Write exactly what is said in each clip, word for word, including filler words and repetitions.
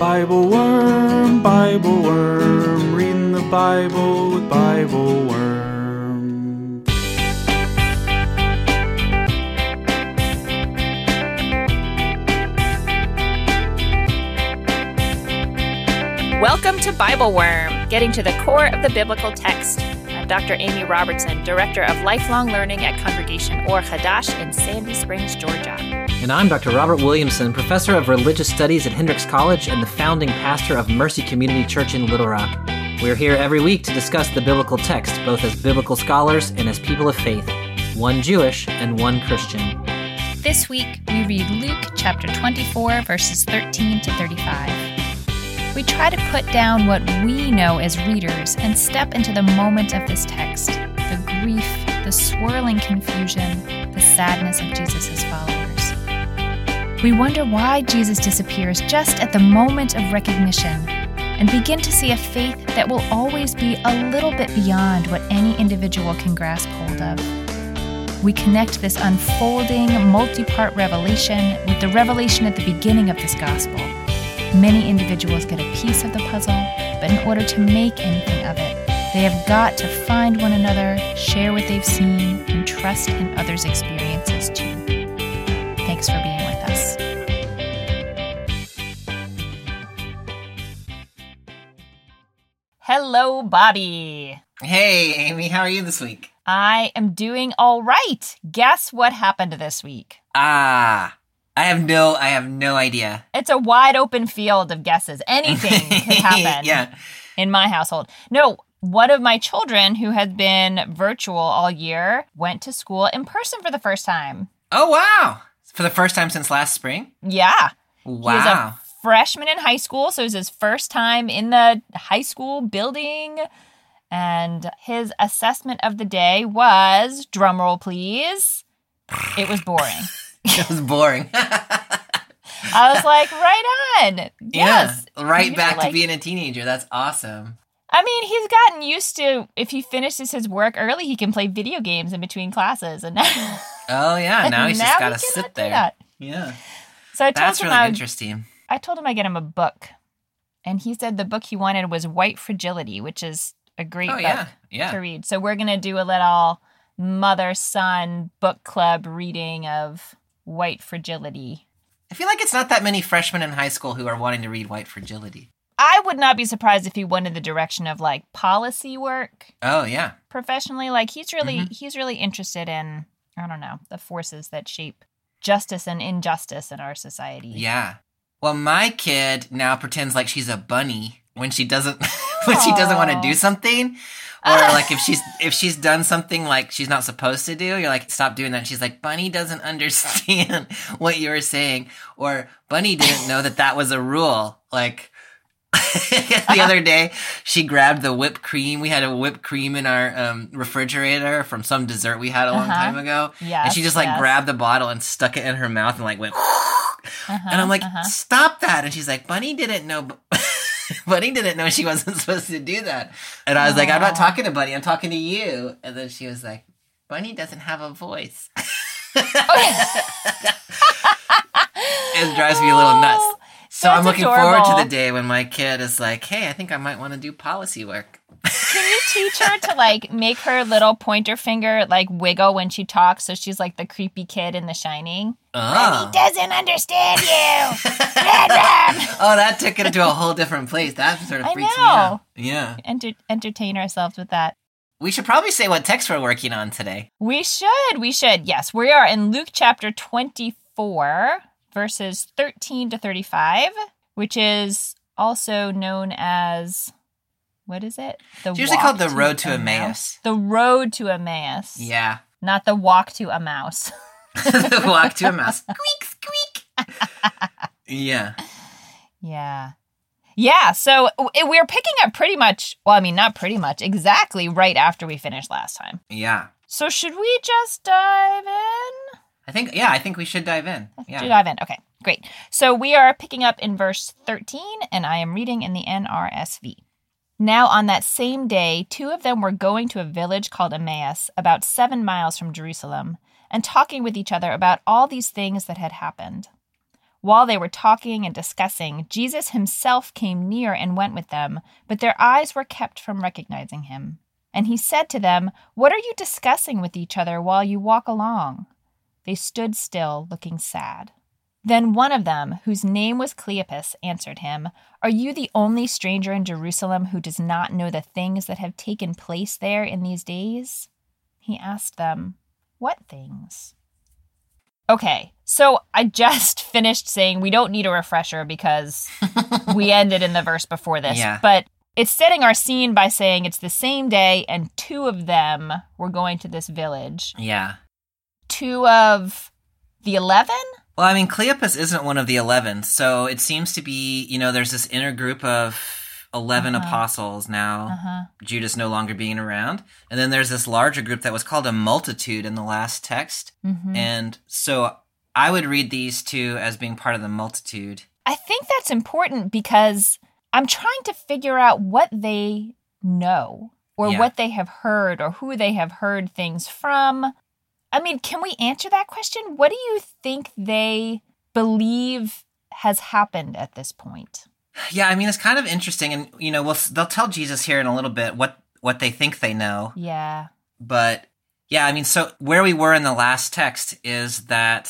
Bible Worm, Bible Worm, reading the Bible with Bible Worm. Welcome to Bible Worm, getting to the core of the biblical text. I'm Doctor Amy Robertson, Director of Lifelong Learning at Congregation Or Hadash in Sandy Springs, Georgia. And I'm Doctor Robert Williamson, Professor of Religious Studies at Hendrix College and the founding pastor of Mercy Community Church in Little Rock. We're here every week to discuss the biblical text, both as biblical scholars and as people of faith, one Jewish and one Christian. This week, we read Luke chapter twenty-four, verses thirteen to thirty-five. We try to put down what we know as readers and step into the moment of this text, the grief, the swirling confusion, the sadness of Jesus' followers. We wonder why Jesus disappears just at the moment of recognition and begin to see a faith that will always be a little bit beyond what any individual can grasp hold of. We connect this unfolding, multi-part revelation with the revelation at the beginning of this gospel. Many individuals get a piece of the puzzle, but in order to make anything of it, they have got to find one another, share what they've seen, and trust in others' experiences too. Thanks for being with us. Hello, Bobby. Hey, Amy, how are you this week? I am doing all right. Guess what happened this week? Ah, I have no, I have no idea. It's a wide open field of guesses. Anything could happen yeah. in my household. No, one of my children who has been virtual all year went to school in person for the first time. Oh, wow. For the first time since last spring? Yeah. Wow. He was a freshman in high school, so it was his first time in the high school building. And his assessment of the day was, drumroll please, it was boring. It was boring. I was like, right on. Yes. Yeah, right You're back like, to being a teenager. That's awesome. I mean, he's gotten used to, if he finishes his work early, he can play video games in between classes. And now, Oh, yeah. Now he's just now got he to cannot sit do there. that. Yeah. So I told That's him really I, interesting. I told him I'd get him a book. And he said the book he wanted was White Fragility, which is a great Oh, book yeah. Yeah. to read. So we're going to do a little mother-son book club reading of White Fragility. I feel like it's not that many freshmen in high school who are wanting to read White Fragility. I would not be surprised if he went in the direction of like policy work Oh, yeah. professionally. Like he's really Mhm. he's really interested in, I don't know, the forces that shape justice and injustice in our society. Yeah. Well, my kid now pretends like she's a bunny when she doesn't when she doesn't want to do something. Or like if she's if she's done something like she's not supposed to do, you're like, stop doing that. And she's like, Bunny doesn't understand what you were saying. Or Bunny didn't know that that was a rule. Like the other day, she grabbed the whipped cream. We had a whipped cream in our um, refrigerator from some dessert we had a long Uh-huh. time ago. Yes, and she just like yes. grabbed the bottle and stuck it in her mouth and like went, Uh-huh, and I'm like, uh-huh. stop that. And she's like, Bunny didn't know. Bunny didn't know she wasn't supposed to do that. And I was like, I'm not talking to Bunny. I'm talking to you. And then she was like, Bunny doesn't have a voice. It drives me a little nuts. So That's I'm looking adorable. forward to the day when my kid is like, hey, I think I might want to do policy work. Can you teach her to like make her little pointer finger like wiggle when she talks so she's like the creepy kid in The Shining? Oh. He doesn't understand you. Red rum. Oh, that took it to a whole different place. That sort of I freaks me know. out. Yeah. Enter- entertain ourselves with that. We should probably say what text we're working on today. We should. We should. Yes, we are in Luke chapter twenty-four, verses thirteen to thirty-five, which is also known as, what is it? The It's usually walk called the road to Emmaus. The road to Emmaus. Yeah. Not the walk to a mouse. The walk to Emmaus. Squeak, squeak. Yeah. Yeah. Yeah, so w- we're picking up pretty much, well, I mean, not pretty much, exactly right after we finished last time. Yeah. So should we just dive in? I think, yeah, I think we should dive in. Should Yeah. dive in. Okay, great. So we are picking up in verse thirteen, and I am reading in the N R S V. Now on that same day, two of them were going to a village called Emmaus, about seven miles from Jerusalem, and talking with each other about all these things that had happened. While they were talking and discussing, Jesus himself came near and went with them, but their eyes were kept from recognizing him. And he said to them, "What are you discussing with each other while you walk along?" They stood still, looking sad. Then one of them, whose name was Cleopas, answered him, "Are you the only stranger in Jerusalem who does not know the things that have taken place there in these days?" He asked them, "What things?" Okay, so I just finished saying we don't need a refresher because we ended in the verse before this. Yeah. But it's setting our scene by saying it's the same day and two of them were going to this village. Yeah. Two of the eleven? Well, I mean, Cleopas isn't one of the eleven, so it seems to be, you know, there's this inner group of eleven uh-huh. apostles now, uh-huh. Judas no longer being around. And then there's this larger group that was called a multitude in the last text. Mm-hmm. And so I would read these two as being part of the multitude. I think that's important because I'm trying to figure out what they know or yeah. what they have heard or who they have heard things from. I mean, can we answer that question? What do you think they believe has happened at this point? Yeah, I mean, it's kind of interesting. And, you know, we'll, they'll tell Jesus here in a little bit what, what they think they know. Yeah. But, yeah, I mean, so where we were in the last text is that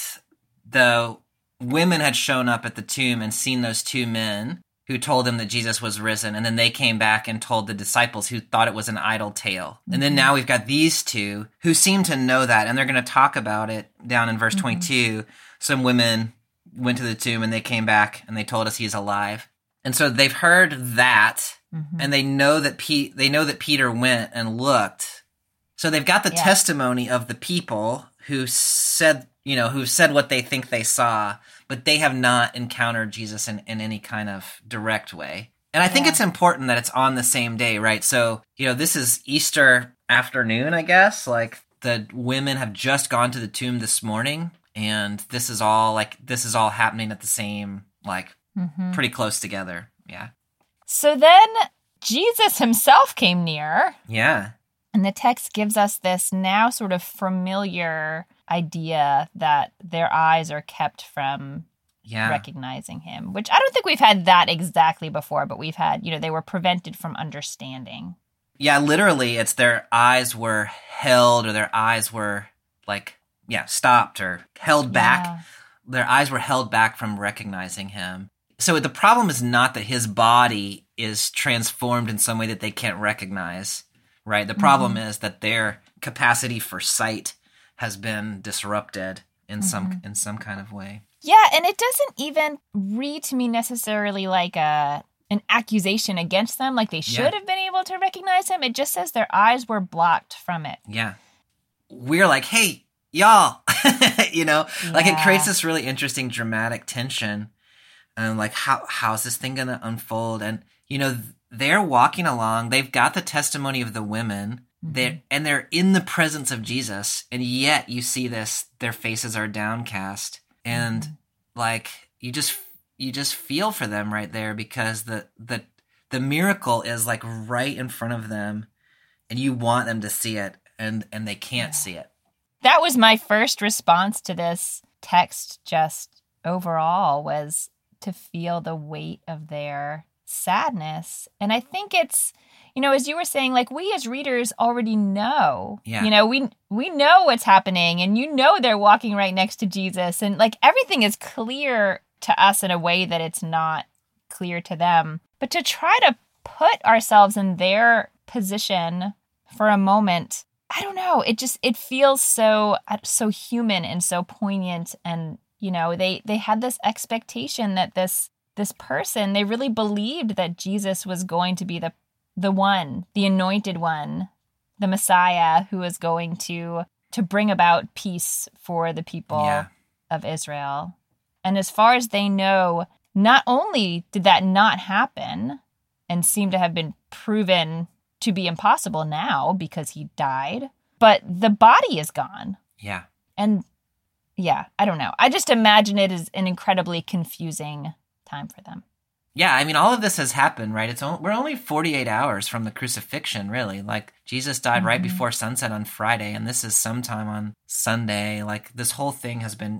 the women had shown up at the tomb and seen those two men who told them that Jesus was risen. And then they came back and told the disciples who thought it was an idle tale. Mm-hmm. And then now we've got these two who seem to know that. And they're going to talk about it down in verse mm-hmm. twenty-two. Some women went to the tomb and they came back and they told us he's alive. And so they've heard that, mm-hmm. and they know that Pe- they know that Peter went and looked. So they've got the yeah. testimony of the people who said, you know, who said what they think they saw, but they have not encountered Jesus in, in any kind of direct way. And I think yeah. it's important that it's on the same day, right? So, you know, this is Easter afternoon, I guess. Like, the women have just gone to the tomb this morning, and this is all, like, this is all happening at the same, like, Mm-hmm. pretty close together. Yeah. So then Jesus himself came near. Yeah. And the text gives us this now sort of familiar idea that their eyes are kept from yeah. recognizing him, which I don't think we've had that exactly before, but we've had, you know, they were prevented from understanding. Yeah, literally, it's their eyes were held or their eyes were like, yeah, stopped or held back. Yeah. Their eyes were held back from recognizing him. So the problem is not that his body is transformed in some way that they can't recognize, right? The problem mm-hmm. is that their capacity for sight has been disrupted in mm-hmm. some in some kind of way. Yeah, and it doesn't even read to me necessarily like a an accusation against them, like they should yeah. have been able to recognize him. It just says their eyes were blocked from it. Yeah. We're like, hey, y'all, you know, yeah. like it creates this really interesting dramatic tension. And like, how how's this thing going to unfold? And, you know, they're walking along. They've got the testimony of the women. Mm-hmm. They're, and they're in the presence of Jesus. And yet you see this, their faces are downcast. And mm-hmm. like, you just you just feel for them right there because the, the, the miracle is like right in front of them. And you want them to see it. And, and they can't yeah. see it. That was my first response to this text just overall was to feel the weight of their sadness. And I think it's, you know, as you were saying, like we as readers already know, yeah. you know, we we know what's happening and you know they're walking right next to Jesus and like everything is clear to us in a way that it's not clear to them. But to try to put ourselves in their position for a moment, I don't know, it just, it feels so, so human and so poignant. And you know, they, they had this expectation that this this person, they really believed that Jesus was going to be the the one, the anointed one, the Messiah who was going to to bring about peace for the people yeah. of Israel. And as far as they know, not only did that not happen and seem to have been proven to be impossible now because he died, but the body is gone. Yeah. And yeah, I don't know. I just imagine it as an incredibly confusing time for them. Yeah, I mean, all of this has happened, right? It's only, we're only forty-eight hours from the crucifixion, really. Like, Jesus died mm-hmm. right before sunset on Friday, and this is sometime on Sunday. Like, this whole thing has been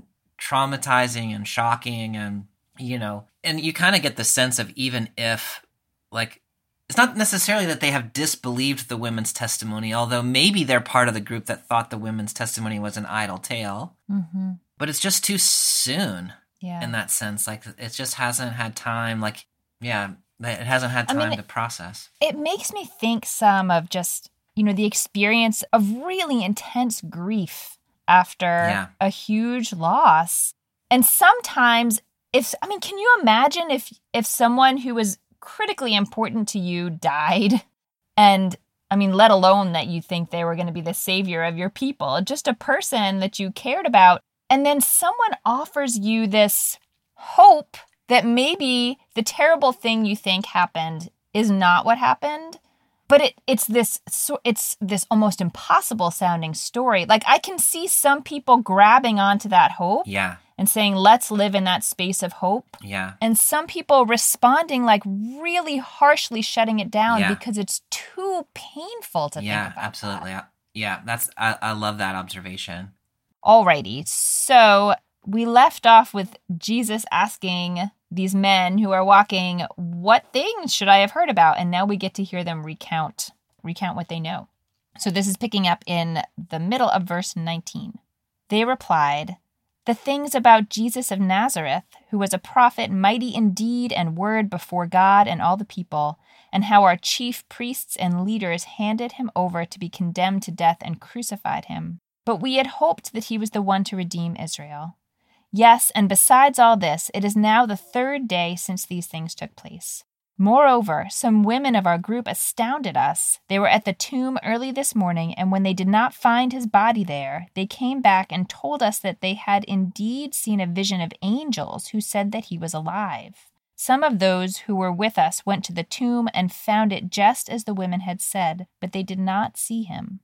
traumatizing and shocking, and, you know, and you kind of get the sense of even if, like, it's not necessarily that they have disbelieved the women's testimony, although maybe they're part of the group that thought the women's testimony was an idle tale. Mm-hmm. But it's just too soon Yeah. in that sense. Like, it just hasn't had time. Like, yeah, it hasn't had I time mean, to process. It makes me think some of just, you know, the experience of really intense grief after Yeah. a huge loss. And sometimes if, I mean, can you imagine if if someone who was critically important to you died? And I mean, let alone that you think they were going to be the savior of your people, just a person that you cared about. And then someone offers you this hope that maybe the terrible thing you think happened is not what happened. But it it's this so it's this almost impossible sounding story. Like, I can see some people grabbing onto that hope Yeah, and saying, let's live in that space of hope. yeah, And some people responding like really harshly shutting it down Yeah. because it's too painful to yeah, think about. absolutely. I- Yeah, that's I, I love that observation. Alrighty, so we left off with Jesus asking these men who are walking, what things should I have heard about? And now we get to hear them recount, recount what they know. So this is picking up in the middle of verse nineteen. They replied, the things about Jesus of Nazareth, who was a prophet, mighty in deed and word before God and all the people, and how our chief priests and leaders handed him over to be condemned to death and crucified him. But we had hoped that he was the one to redeem Israel. Yes, and besides all this, it is now the third day since these things took place. Moreover, some women of our group astounded us. They were at the tomb early this morning, and when they did not find his body there, they came back and told us that they had indeed seen a vision of angels who said that he was alive. Some of those who were with us went to the tomb and found it just as the women had said, but they did not see him.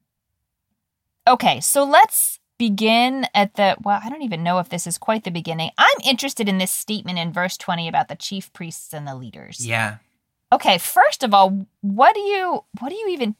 Okay, so let's begin at the, well, I don't even know if this is quite the beginning. I'm interested in this statement in verse twenty about the chief priests and the leaders. Yeah. Okay, first of all, what do you, what do you even,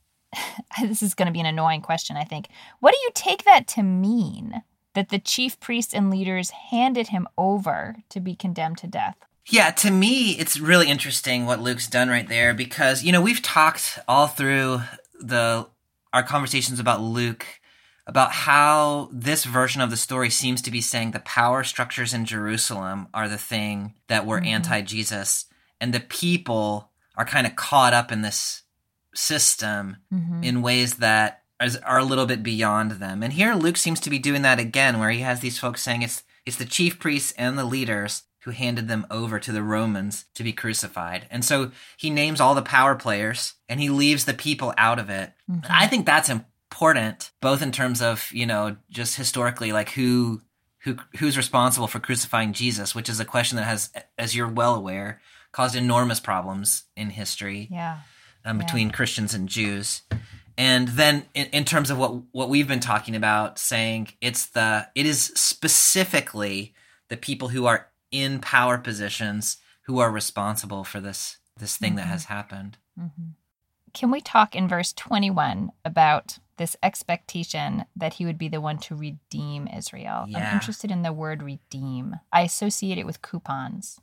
this is going to be an annoying question, I think. What do you take that to mean, that the chief priests and leaders handed him over to be condemned to death? Yeah, to me, it's really interesting what Luke's done right there because, you know, we've talked all through the our conversations about Luke about how this version of the story seems to be saying the power structures in Jerusalem are the thing that were mm-hmm. anti-Jesus, and the people are kind of caught up in this system mm-hmm. in ways that are a little bit beyond them. And here Luke seems to be doing that again, where he has these folks saying it's it's the chief priests and the leaders who handed them over to the Romans to be crucified. And so he names all the power players and he leaves the people out of it. Mm-hmm. I think that's important, both in terms of, you know, just historically, like who who who's responsible for crucifying Jesus, which is a question that has, as you're well aware, caused enormous problems in history yeah. Um, yeah. between Christians and Jews. And then in, in terms of what what we've been talking about, saying it's the it is specifically the people who are in power positions who are responsible for this this thing mm-hmm. that has happened. Mm-hmm. Can we talk in verse twenty-one about this expectation that he would be the one to redeem Israel? Yeah. I'm interested in the word redeem. I associate it with coupons.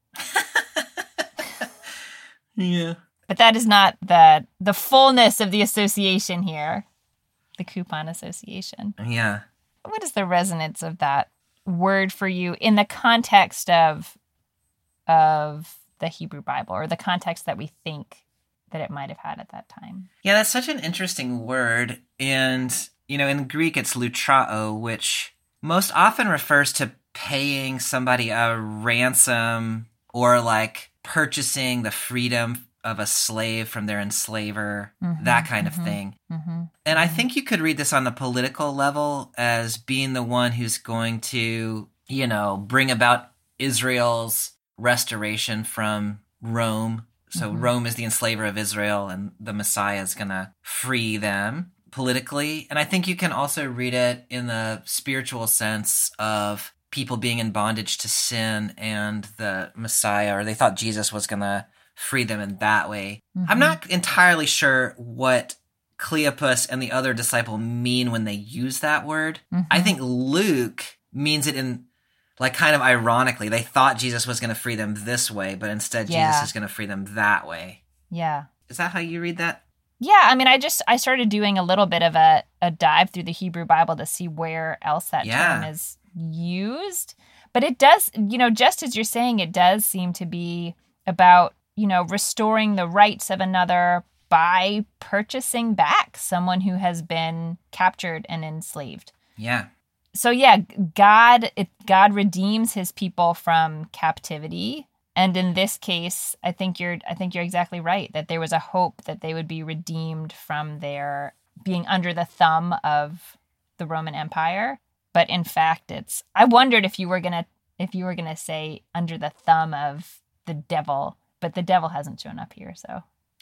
Yeah. But that is not the the fullness of the association here. The coupon association. Yeah. What is the resonance of that word for you in the context of of the Hebrew Bible, or the context that we think that it might have had at that time? Yeah, that's such an interesting word. And, you know, in Greek it's lutrao, which most often refers to paying somebody a ransom or like purchasing the freedom of a slave from their enslaver, mm-hmm, that kind mm-hmm, of thing. Mm-hmm, and I think you could read this on the political level as being the one who's going to, you know, bring about Israel's restoration from Rome. So mm-hmm. Rome is the enslaver of Israel, and the Messiah is going to free them politically. And I think you can also read it in the spiritual sense of people being in bondage to sin, and the Messiah, or they thought Jesus was going to free them in that way. Mm-hmm. I'm not entirely sure what Cleopas and the other disciple mean when they use that word. Mm-hmm. I think Luke means it in, like, kind of ironically. They thought Jesus was going to free them this way, but instead Yeah. Jesus is going to free them that way. Yeah. Is that how you read that? Yeah, I mean, I just, I started doing a little bit of a, a dive through the Hebrew Bible to see where else that Yeah. term is used. But it does, you know, just as you're saying, it does seem to be about, you know, restoring the rights of another by purchasing back someone who has been captured and enslaved. Yeah. So yeah, God, it, God redeems his people from captivity. And in this case, I think you're I think you're exactly right, that there was a hope that they would be redeemed from their being under the thumb of the Roman Empire. But in fact, it's I wondered if you were gonna if you were gonna say under the thumb of the devil, but the devil hasn't shown up here, so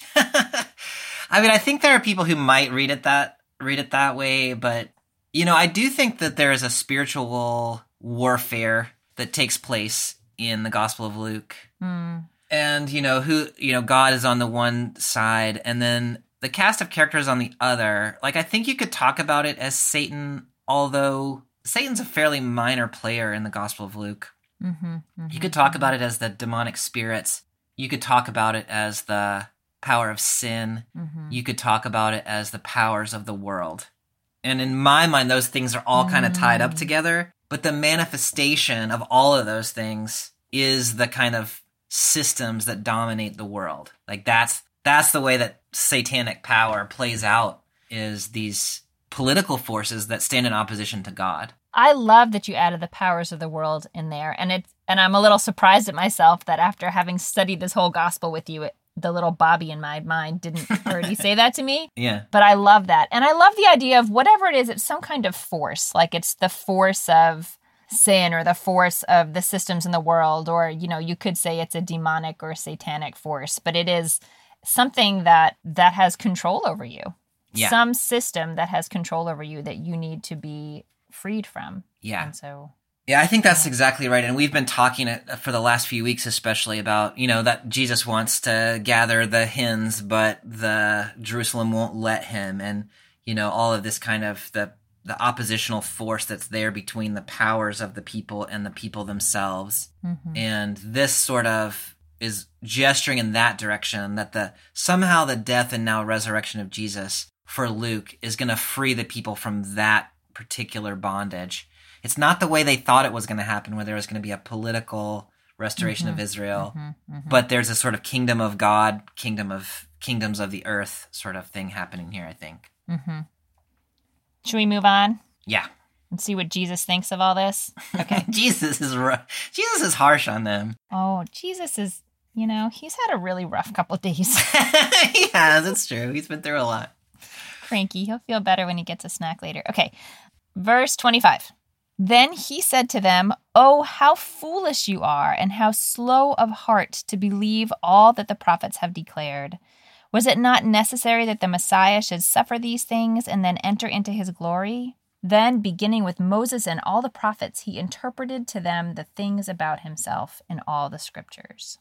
I mean, I think there are people who might read it that read it that way, but you know, I do think that there is a spiritual warfare that takes place in the Gospel of Luke. mm. And, you know, who, you know, God is on the one side and then the cast of characters on the other. Like, I think you could talk about it as Satan, although Satan's a fairly minor player in the Gospel of Luke. mm-hmm, mm-hmm. You could talk about it as the demonic spirits. You could talk about it as the power of sin. Mm-hmm. You could talk about it as the powers of the world. And in my mind, those things are all kind of tied up together. But the manifestation of all of those things is the kind of systems that dominate the world. Like that's that's the way that satanic power plays out, is these political forces that stand in opposition to God. I love that you added the powers of the world in there. And it's and I'm a little surprised at myself that after having studied this whole gospel with you, it, the little Bobby in my mind didn't already say that to me. Yeah. But I love that. And I love the idea of whatever it is, it's some kind of force. Like it's the force of sin or the force of the systems in the world. Or, you know, you could say it's a demonic or satanic force, but it is something that that has control over you. Yeah. Some system that has control over you that you need to be freed from. Yeah. And so... Yeah, I think that's exactly right. And we've been talking for the last few weeks, especially about, you know, that Jesus wants to gather the hens, but the Jerusalem won't let him. And, you know, all of this kind of the, the oppositional force that's there between the powers of the people and the people themselves. Mm-hmm. And this sort of is gesturing in that direction, that the somehow the death and now resurrection of Jesus for Luke is going to free the people from that particular bondage. It's not the way they thought it was going to happen, where there was going to be a political restoration mm-hmm, of Israel, mm-hmm, mm-hmm. but there's a sort of kingdom of God, kingdom of kingdoms of the earth sort of thing happening here, I think. Mm-hmm. Should we move on Yeah. and see what Jesus thinks of all this? Okay. Jesus is ru- Jesus is harsh on them. Oh, Jesus is, you know, he's had a really rough couple of days. He has, it's true. He's been through a lot. Cranky. He'll feel better when he gets a snack later. Okay. Verse twenty-five. Then he said to them, "Oh, how foolish you are, and how slow of heart to believe all that the prophets have declared. Was it not necessary that the Messiah should suffer these things and then enter into his glory?" Then, beginning with Moses and all the prophets, he interpreted to them the things about himself in all the scriptures.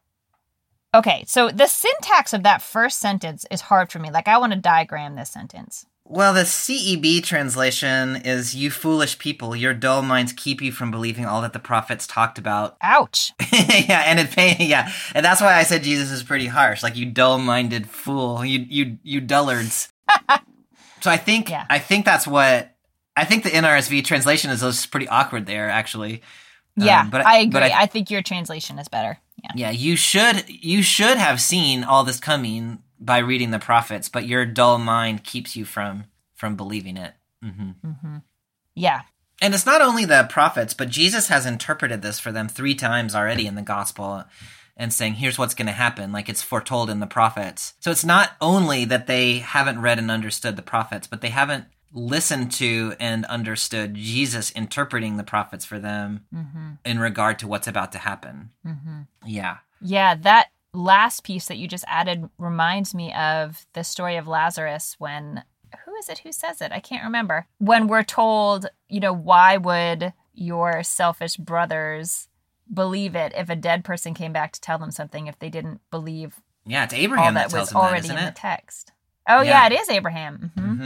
Okay, so the syntax of that first sentence is hard for me. Like, I want to diagram this sentence. Well, the C E B translation is, "You foolish people, your dull minds keep you from believing all that the prophets talked about." Ouch. Yeah, and it yeah, and that's why I said Jesus is pretty harsh. Like, you dull-minded fool, you you you dullards. So I think Yeah. I think that's what I think the N R S V translation is just pretty awkward there, actually. Yeah, Um, but I agree. but I, think your translation is better. Yeah. Yeah, you should you should have seen all this coming by reading the prophets, but your dull mind keeps you from from believing it. Mm-hmm. Mm-hmm. Yeah. And it's not only the prophets, but Jesus has interpreted this for them three times already in the gospel and saying, here's what's going to happen, like it's foretold in the prophets. So it's not only that they haven't read and understood the prophets, but they haven't listened to and understood Jesus interpreting the prophets for them Mm-hmm. in regard to what's about to happen. Mm-hmm. Yeah. Yeah, that last piece that you just added reminds me of the story of Lazarus when, who is it who says it? I can't remember. When we're told, you know, why would your selfish brothers believe it if a dead person came back to tell them something if they didn't believe Yeah, it's all Abraham that that tells was them that, already isn't in the it? text? Oh, Yeah. yeah, it is Abraham. Mm-hmm. Mm-hmm.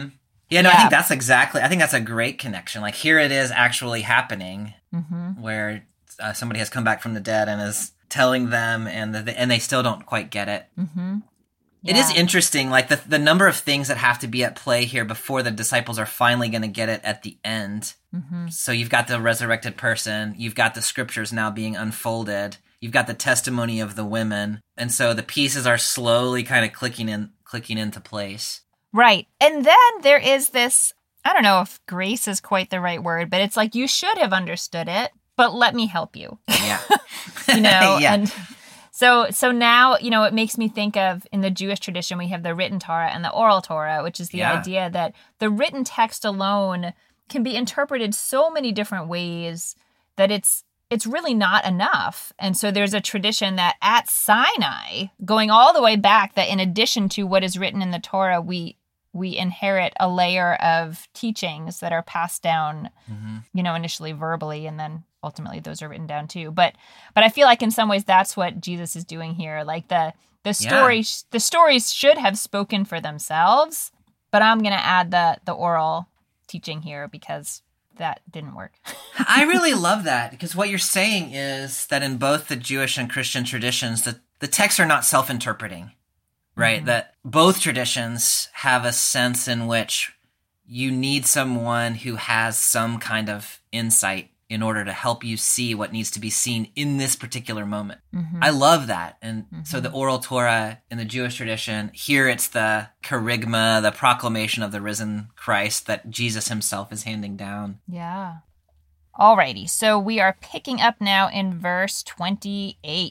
Yeah, no, I Yeah. think that's exactly, I think that's a great connection. Like, here it is actually happening, Mm-hmm. where uh, somebody has come back from the dead and is telling them, and the, and they still don't quite get it. Mm-hmm. It is Yeah. interesting, like the the number of things that have to be at play here before the disciples are finally going to get it at the end. Mm-hmm. So you've got the resurrected person, you've got the scriptures now being unfolded, you've got the testimony of the women, and so the pieces are slowly kind of clicking in, clicking into place. Right. And then there is this, I don't know if grace is quite the right word, but it's like, you should have understood it, but let me help you. Yeah, You know, yeah. and so so now, you know, it makes me think of, in the Jewish tradition, we have the written Torah and the oral Torah, which is the Yeah. idea that the written text alone can be interpreted so many different ways that it's it's really not enough. And so there's a tradition that at Sinai, going all the way back, that in addition to what is written in the Torah, we we inherit a layer of teachings that are passed down, Mhm. you know, initially verbally, and then ultimately those are written down too. But but I feel like in some ways that's what Jesus is doing here. Like the the Yeah. story the stories should have spoken for themselves, but I'm going to add the the oral teaching here because that didn't work. I really love that, because what you're saying is that in both the Jewish and Christian traditions, the, the texts are not self-interpreting, right? Mhm. That both traditions have a sense in which you need someone who has some kind of insight in order to help you see what needs to be seen in this particular moment. Mhm. I love that. And so the oral Torah in the Jewish tradition, here it's the kerygma, the proclamation of the risen Christ that Jesus himself is handing down. Yeah. Alrighty, so we are picking up now in verse twenty-eight.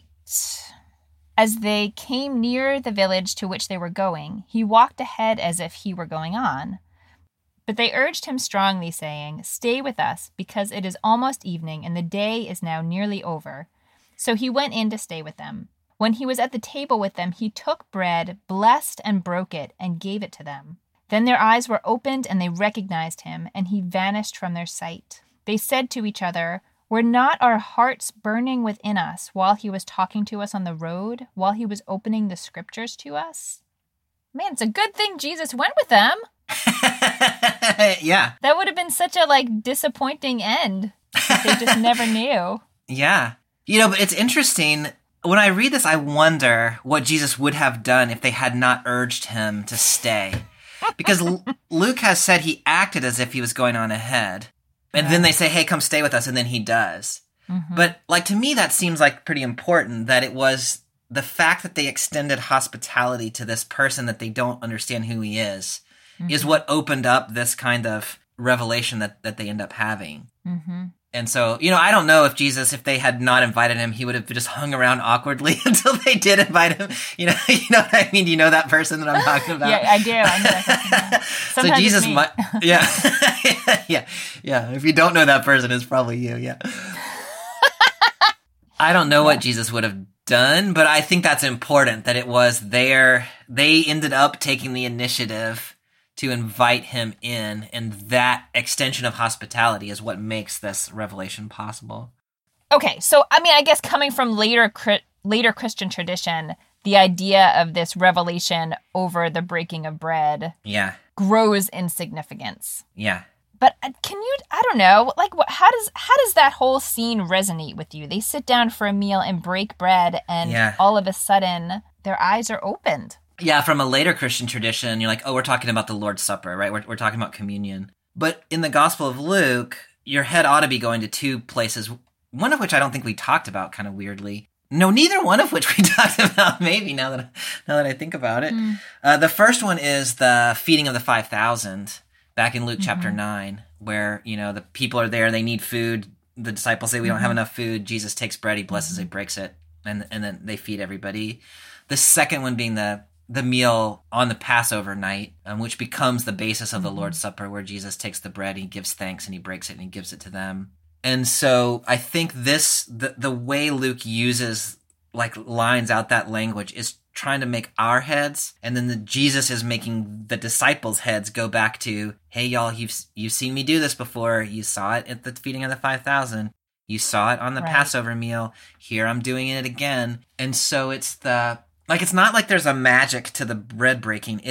As they came near the village to which they were going, he walked ahead as if he were going on. But they urged him strongly, saying, "Stay with us, because it is almost evening, and the day is now nearly over." So he went in to stay with them. When he was at the table with them, he took bread, blessed and broke it, and gave it to them. Then their eyes were opened, and they recognized him, and he vanished from their sight. They said to each other, "Were not our hearts burning within us while he was talking to us on the road, while he was opening the scriptures to us?" Man, it's a good thing Jesus went with them. Yeah. That would have been such a like disappointing end if they just never knew. Yeah. You know, but it's interesting. When I read this, I wonder what Jesus would have done if they had not urged him to stay. Because L- Luke has said he acted as if he was going on ahead. And then they say, hey, come stay with us. And then he does. Mm-hmm. But like, to me, that seems like pretty important, that it was the fact that they extended hospitality to this person that they don't understand who he is, Mm-hmm. is what opened up this kind of revelation that, that they end up having. Mm-hmm. And so, you know, I don't know if Jesus, if they had not invited him, he would have just hung around awkwardly until they did invite him. You know, you know what I mean? Do you know that person that I'm talking about? Yeah, I do. I know that person, yeah. So Sometimes Jesus it's me. might, yeah, yeah, yeah. If you don't know that person, it's probably you. Yeah. I don't know what Jesus would have done, but I think that's important that it was their, they ended up taking the initiative to invite him in, and that extension of hospitality is what makes this revelation possible. Okay, so I mean, I guess coming from later later Christian tradition, the idea of this revelation over the breaking of bread Yeah, grows in significance. yeah. But uh, can you? I don't know. Like, what? How does how does that whole scene resonate with you? They sit down for a meal and break bread, and Yeah. all of a sudden, their eyes are opened. Yeah, from a later Christian tradition, you're like, oh, we're talking about the Lord's Supper, right? We're, we're talking about communion. But in the Gospel of Luke, your head ought to be going to two places, one of which I don't think we talked about, kind of weirdly. No, neither one of which we talked about, maybe, now that, now that I think about it. Mm. Uh, the first one is the feeding of the five thousand, back in Luke Mm-hmm. chapter nine, where, you know, the people are there, they need food. The disciples say, we don't have enough food. Jesus takes bread, he blesses it, breaks it, and and then they feed everybody. The second one being the the meal on the Passover night, um, which becomes the basis of the Mm-hmm. Lord's Supper, where Jesus takes the bread, he gives thanks, and he breaks it, and he gives it to them. And so I think this, the, the way Luke uses, like, lines out that language is trying to make our heads, and then the Jesus is making the disciples' heads go back to, hey, y'all, you've, you've seen me do this before. You saw it at the feeding of the five thousand. You saw it on the Right. Passover meal. Here I'm doing it again. And so it's the... Like, it's not like there's a magic to the bread breaking. It's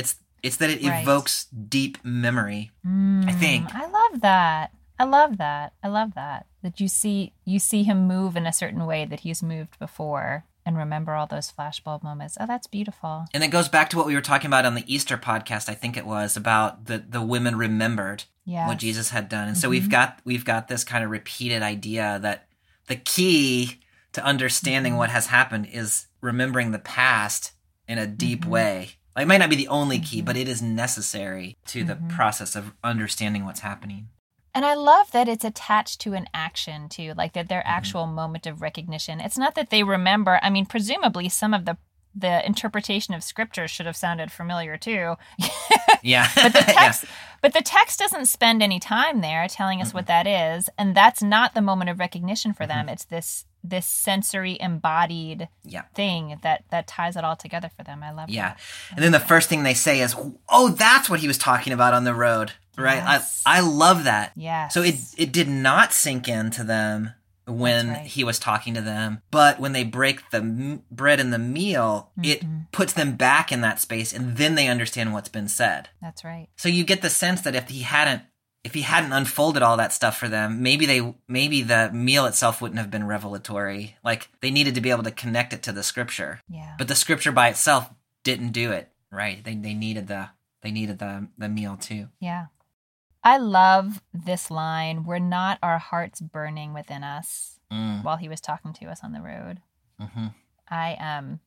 It's that it Right. evokes deep memory, Mm, I think. I love that. I love that. I love that. That you see you see him move in a certain way that he's moved before and remember all those flashbulb moments. Oh, that's beautiful. And it goes back to what we were talking about on the Easter podcast, I think it was, about the, the women remembered Yes. what Jesus had done. And so Mhm. we've got we've got this kind of repeated idea that the key to understanding Mhm. what has happened is remembering the past in a deep Mhm. way. Like, it might not be the only key, Mhm. but it is necessary to the Mhm. process of understanding what's happening. And I love that it's attached to an action too, like that their Mhm. actual moment of recognition. It's not that they remember. I mean, presumably some of the the interpretation of scripture should have sounded familiar too. Yeah. But the Yeah. text but the text doesn't spend any time there telling us what that is, and that's not the moment of recognition for them. It's this this sensory embodied Yeah. thing that that ties it all together for them. I love Yeah. that. And then the first thing they say is, "Oh, that's what he was talking about on the road." Right? Yes. I I love that. Yes. So it it did not sink into them when That's right. he was talking to them, but when they break the m- bread and the meal, it Mhm. puts them back in that space, and then they understand what's been said. That's right. So you get the sense that if he hadn't if he hadn't unfolded all that stuff for them, maybe they maybe the meal itself wouldn't have been revelatory. Like, they needed to be able to connect it to the scripture, Yeah. but the scripture by itself didn't do it. Right? They they needed the they needed the the meal too. Yeah. I love this line, "Were not our hearts burning within us," Mm, while he was talking to us on the road. hmm I um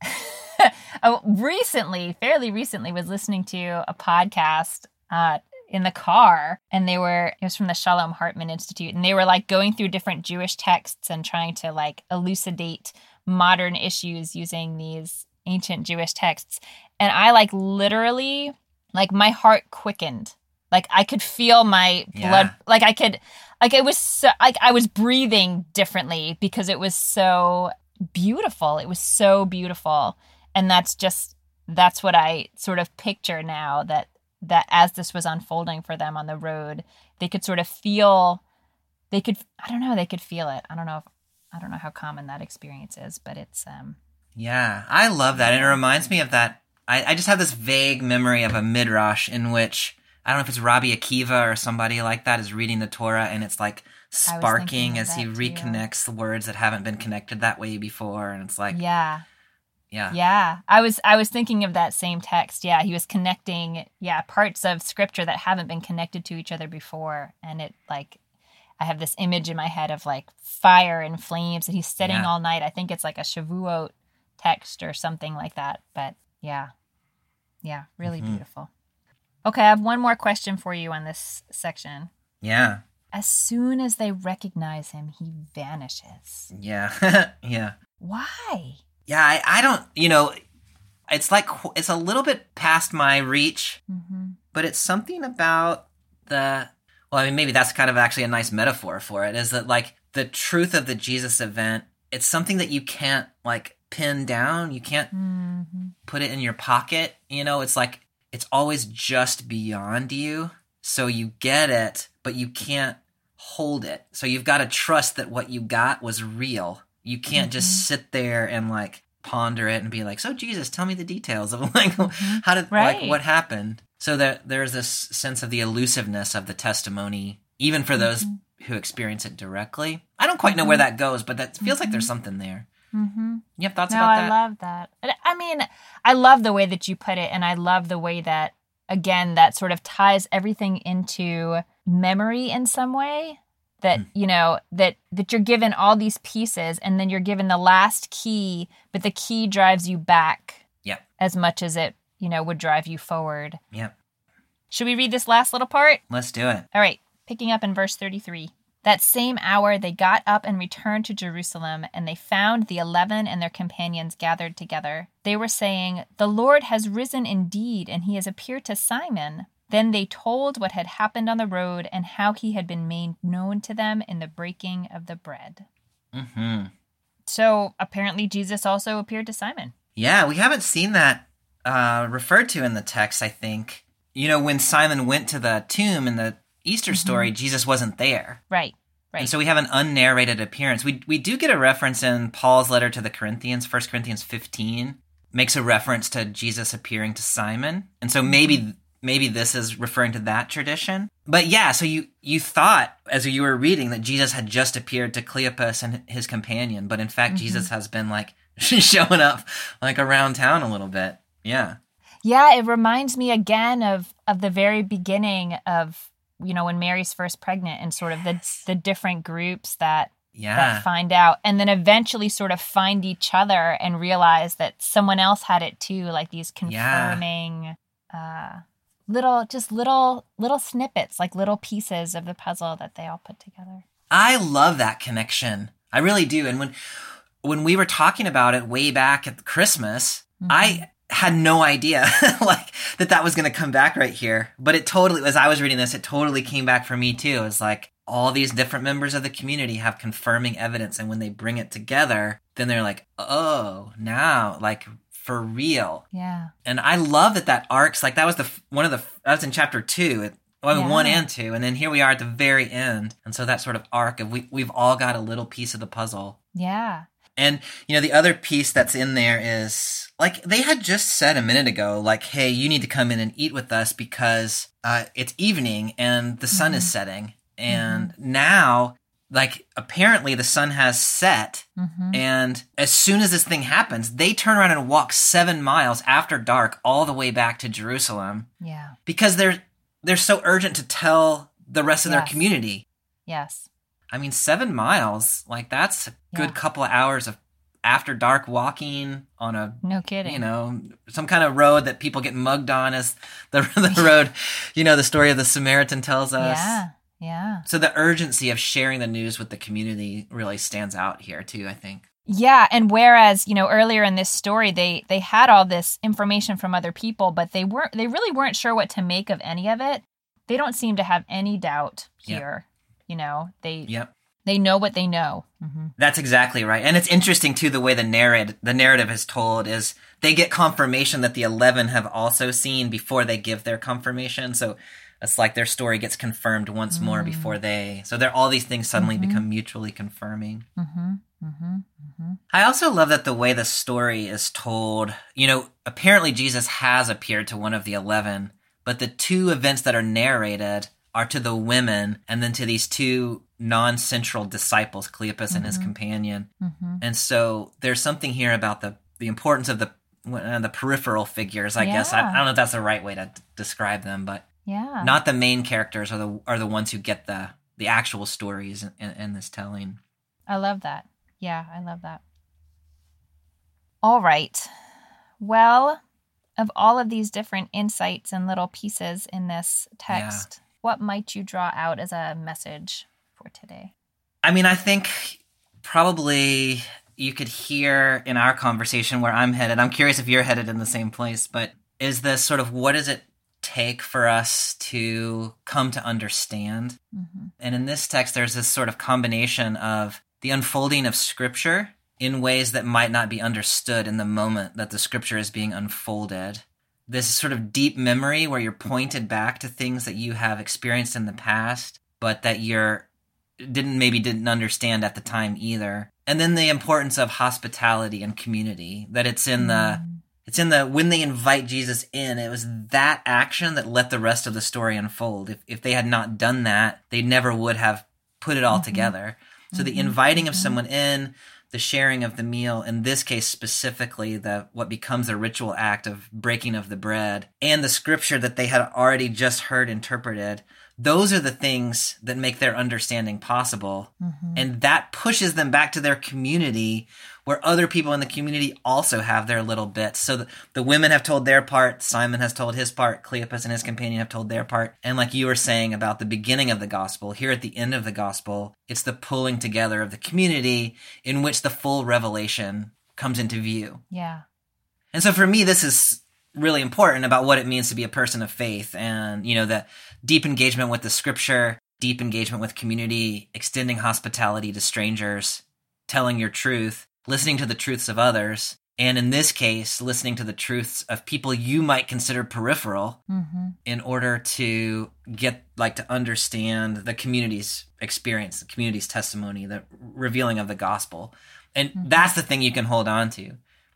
oh, recently, fairly recently, was listening to a podcast uh, in the car, and they were it was from the Shalom Hartman Institute, and they were like going through different Jewish texts and trying to like elucidate modern issues using these ancient Jewish texts. And I like literally, like my heart quickened. Like I could feel my Yeah. blood, like I could, like it was so, like I was breathing differently because it was so beautiful. It was so beautiful. And that's just, that's what I sort of picture now, that, that as this was unfolding for them on the road, they could sort of feel, they could, I don't know, they could feel it. I don't know if, I don't know how common that experience is, but it's, um, Yeah, I love that. And it reminds me of that. I, I just have this vague memory of a midrash in which, I don't know if it's Rabbi Akiva or somebody like that is reading the Torah, and it's like sparking thinking of as he that too. reconnects the words that haven't been connected that way before. And it's like, yeah. yeah. Yeah, I was I was thinking of that same text. Yeah, he was connecting, yeah, parts of scripture that haven't been connected to each other before, and it like I have this image in my head of like fire and flames, and he's sitting Yeah. all night. I think it's like a Shavuot text or something like that. But yeah, yeah, really Mhm. beautiful. Okay, I have one more question for you on this section. Yeah. As soon as they recognize him, he vanishes. Yeah. yeah. Why? Yeah. I, I don't, you know, it's like, it's a little bit past my reach, Mm-hmm. but it's something about the, well, I mean, maybe that's kind of actually a nice metaphor for it, is that like the truth of the Jesus event, it's something that you can't like pin down. You can't Mm-hmm. put it in your pocket. You know, it's like, it's always just beyond you. So you get it, but you can't hold it. So you've got to trust that what you got was real. You can't Mhm. just sit there and like ponder it and be like, so Jesus, tell me the details of like, Mhm. how did, Right. like what happened? So that there's this sense of the elusiveness of the testimony, even for those Mhm. who experience it directly. I don't quite know where Mhm. that goes, but that feels like there's Mhm. something there. Mm-hmm. You have thoughts No, about I that? love that. And I mean, I love the way that you put it, and I love the way that, again, that sort of ties everything into memory in some way. That, Mm. you know, that that you're given all these pieces, and then you're given the last key, but the key drives you back Yep. as much as it, you know, would drive you forward. Yep. Should we read this last little part? Let's do it. All right, picking up in verse thirty-three. That same hour they got up and returned to Jerusalem, and they found the eleven and their companions gathered together. They were saying, "The Lord has risen indeed, and he has appeared to Simon." Then they told what had happened on the road and how he had been made known to them in the breaking of the bread. Mm-hmm. So apparently Jesus also appeared to Simon. Yeah, we haven't seen that uh, referred to in the text, I think. You know, when Simon went to the tomb in the Easter story, Jesus wasn't there. Right, right. And so we have an unnarrated appearance. We we do get a reference in Paul's letter to the Corinthians, First Corinthians fifteen, makes a reference to Jesus appearing to Simon. And so maybe maybe this is referring to that tradition. But yeah, so you, you thought as you were reading that Jesus had just appeared to Cleopas and his companion, but in fact, mm-hmm. Jesus has been like showing up like around town a little bit. Yeah. Yeah, it reminds me again of, of the very beginning of, you know, when Mary's first pregnant and sort of the, the different groups that, yeah. that find out and then eventually sort of find each other and realize that someone else had it too, like these confirming... Yeah. Uh, little just little little snippets, like little pieces of the puzzle that they all put together. I love that connection. I really do. And when when we were talking about it way back at Christmas, mm-hmm. I had no idea like that that was going to come back right here. But it totally, as I was reading this, it totally came back for me too. It's like all these different members of the community have confirming evidence, and when they bring it together, then they're like, oh, now like for real. Yeah. And I love that that arcs, like that was the, one of the, that was in chapter two, it, well, yeah. one and two. And then here we are at the very end. And so that sort of arc of we, we've all got a little piece of the puzzle. Yeah. And, you know, the other piece that's in there is like, they had just said a minute ago, like, hey, you need to come in and eat with us because uh, it's evening and the sun mm-hmm. is setting. And mm-hmm. now, like, apparently the sun has set, mm-hmm. and as soon as this thing happens, they turn around and walk seven miles after dark all the way back to Jerusalem. Yeah. Because they're they're so urgent to tell the rest of yes. their community. Yes. I mean, seven miles, like, that's a good yeah. couple of hours of after dark walking on a... No kidding. You know, some kind of road that people get mugged on, as the, the road, you know, the story of the Samaritan tells us. Yeah. Yeah. So the urgency of sharing the news with the community really stands out here too, I think. Yeah, and whereas, you know, earlier in this story they they had all this information from other people, but they weren't they really weren't sure what to make of any of it. They don't seem to have any doubt here. Yep. You know, they Yep. They know what they know. Mm-hmm. That's exactly right. And it's interesting too the way the narrative the narrative is told is they get confirmation that the eleven have also seen before they give their confirmation. So it's like their story gets confirmed once mm. more before they... So there, all these things suddenly mm-hmm. become mutually confirming. Mm-hmm. Mm-hmm. Mm-hmm. I also love that the way the story is told, you know, apparently Jesus has appeared to one of the eleven, but the two events that are narrated are to the women and then to these two non-central disciples, Cleopas mm-hmm. and his companion. Mm-hmm. And so there's something here about the, the importance of the, uh, the peripheral figures, I yeah. guess. I, I don't know if that's the right way to d- describe them, but... Yeah. Not the main characters are the are the ones who get the, the actual stories in, in this telling. I love that. Yeah, I love that. All right. Well, of all of these different insights and little pieces in this text, yeah. what might you draw out as a message for today? I mean, I think probably you could hear in our conversation where I'm headed. I'm curious if you're headed in the same place, but is this sort of what does it take for us to come to understand? Mm-hmm. And in this text, there's this sort of combination of the unfolding of Scripture in ways that might not be understood in the moment that the Scripture is being unfolded. This sort of deep memory where you're pointed back to things that you have experienced in the past, but that you're didn't maybe didn't understand at the time either. And then the importance of hospitality and community, that it's in mm-hmm. the It's in the, when they invite Jesus in, it was that action that let the rest of the story unfold. If if they had not done that, they never would have put it all mm-hmm. together. So mm-hmm. the inviting of mm-hmm. someone in, the sharing of the meal, in this case specifically, the what becomes a ritual act of breaking of the bread, and the scripture that they had already just heard interpreted, those are the things that make their understanding possible. Mm-hmm. And that pushes them back to their community, where other people in the community also have their little bits. So the, the women have told their part, Simon has told his part, Cleopas and his companion have told their part. And like you were saying about the beginning of the gospel, here at the end of the gospel, it's the pulling together of the community in which the full revelation comes into view. Yeah. And so for me, this is really important about what it means to be a person of faith, and, you know, the deep engagement with the scripture, deep engagement with community, extending hospitality to strangers, telling your truth, listening to the truths of others, and in this case, listening to the truths of people you might consider peripheral mm-hmm. in order to get, like, to understand the community's experience, the community's testimony, the revealing of the gospel. And mm-hmm. that's the thing you can hold on to.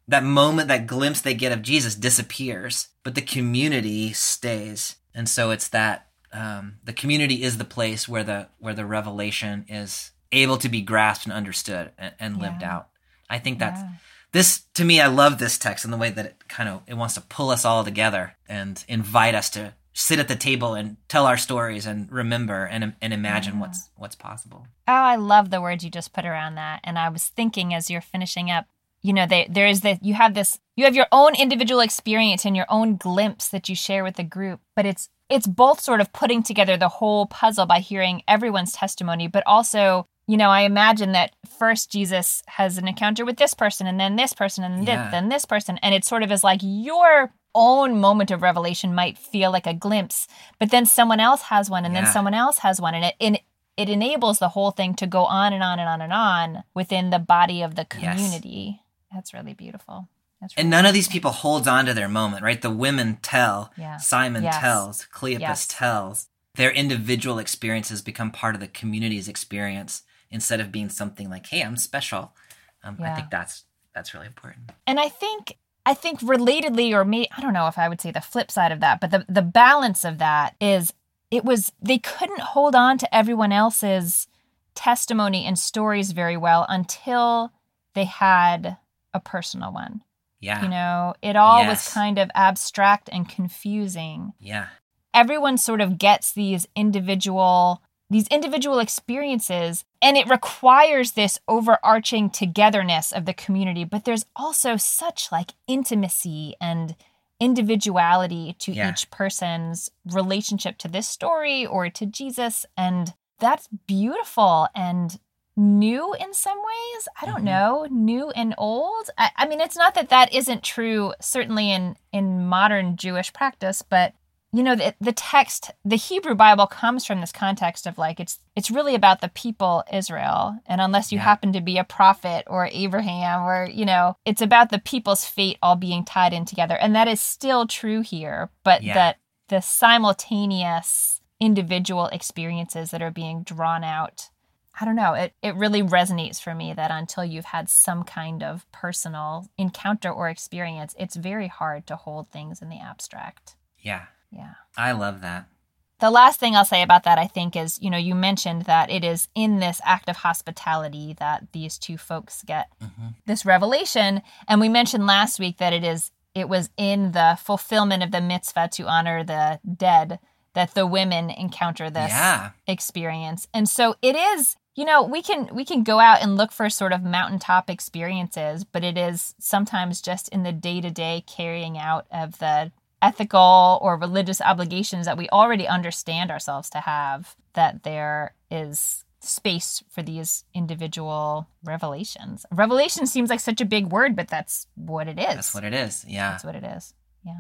that moment, that glimpse they get of Jesus disappears, but the community stays. And so it's that um, the community is the place where the where the revelation is able to be grasped and understood and, and lived Yeah. out. I think that's Yeah. this, to me, I love this text and the way that it kind of, it wants to pull us all together and invite us to sit at the table and tell our stories and remember and and imagine Yeah. what's what's possible. Oh, I love the words you just put around that. And I was thinking as you're finishing up, you know, they, there is that you have this, you have your own individual experience and your own glimpse that you share with the group, but it's it's both sort of putting together the whole puzzle by hearing everyone's testimony, but also, you know, I imagine that first Jesus has an encounter with this person and then this person and Yeah. thi- then this person. And it sort of is like your own moment of revelation might feel like a glimpse, but then someone else has one and Yeah. then someone else has one. And it, and it enables the whole thing to go on and on and on and on within the body of the Yes. community. That's really beautiful. That's really And none of these people holds on to their moment, right? The women tell, Yeah. Simon Yes. tells, Cleopas Yes. tells. Their individual experiences become part of the community's experience instead of being something like, hey, I'm special. Um, I Yeah. think that's that's really important. And I think I think relatedly, or me, I don't know if I would say the flip side of that, but the, the balance of that is it was, they couldn't hold on to everyone else's testimony and stories very well until they had a personal one. Yeah. You know, it all was Yes. kind of abstract and confusing. Yeah. Everyone sort of gets these individual these individual experiences, and it requires this overarching togetherness of the community, but there's also such like intimacy and individuality to Yeah. each person's relationship to this story or to Jesus, and that's beautiful and new in some ways. I don't Mhm. know, new and old. I, I mean, it's not that that isn't true, certainly in, in modern Jewish practice, but you know, the, the text, the Hebrew Bible comes from this context of like, it's it's really about the people Israel. And unless you Yeah. happen to be a prophet or Abraham or, you know, it's about the people's fate all being tied in together. And that is still true here, but Yeah. that the simultaneous individual experiences that are being drawn out, I don't know, it, it really resonates for me that until you've had some kind of personal encounter or experience, it's very hard to hold things in the abstract. Yeah. Yeah. I love that. The last thing I'll say about that, I think, is, you know, you mentioned that it is in this act of hospitality that these two folks get Mhm. this revelation. And we mentioned last week that it is, it was in the fulfillment of the mitzvah to honor the dead that the women encounter this Yeah. experience. And so it is, you know, we can, we can go out and look for sort of mountaintop experiences, but it is sometimes just in the day-to-day carrying out of the ethical or religious obligations that we already understand ourselves to have, that there is space for these individual revelations. Revelation seems like such a big word, but that's what it is. That's what it is. Yeah. That's what it is. Yeah.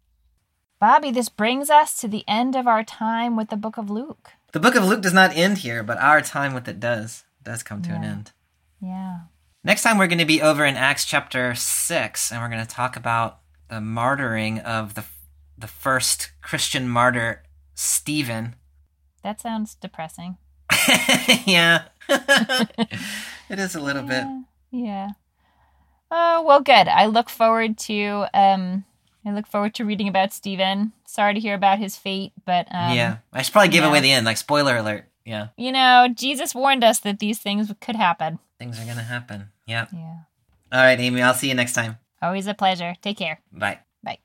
Bobby, this brings us to the end of our time with the book of Luke. The book of Luke does not end here, but our time with it does. Does come to an Yeah. end. Yeah. Next time we're going to be over in Acts chapter six, and we're going to talk about the martyring of the the first Christian martyr, Stephen. That sounds depressing. Yeah. It is a little bit. Yeah. Yeah. Oh, well, good. I look forward to um I look forward to reading about Stephen. Sorry to hear about his fate, but um Yeah. I should probably give yeah. away the end, like spoiler alert. Yeah. you know, Jesus warned us that these things could happen. Things are going to happen. Yeah. Yeah. All right, Amy, I'll see you next time. Always a pleasure. Take care. Bye. Bye.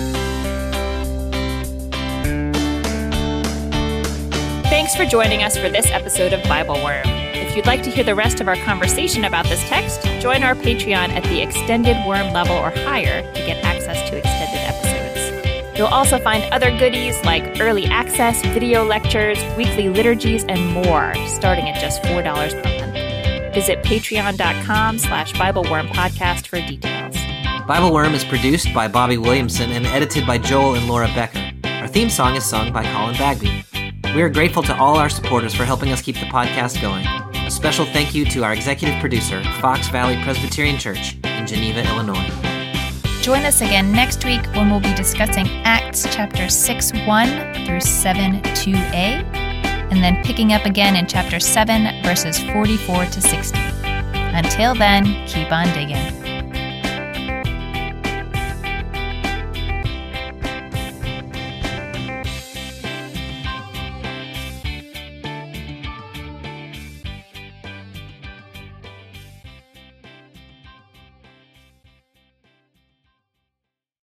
Thanks for joining us for this episode of Bible Worm. If you'd like to hear the rest of our conversation about this text, join our Patreon at the extended worm level or higher to get access to extended episodes. You'll also find other goodies like early access, video lectures, weekly liturgies, and more, starting at just four dollars per month. Visit patreon.com slash Bible Worm podcast for details. Bible Worm is produced by Bobby Williamson and edited by Joel and Laura Becker. Our theme song is sung by Colin Bagby. We are grateful to all our supporters for helping us keep the podcast going. A special thank you to our executive producer, Fox Valley Presbyterian Church in Geneva, Illinois. Join us again next week when we'll be discussing Acts chapter six one through seven two a, and then picking up again in chapter seven, verses forty-four to sixty. Until then, keep on digging.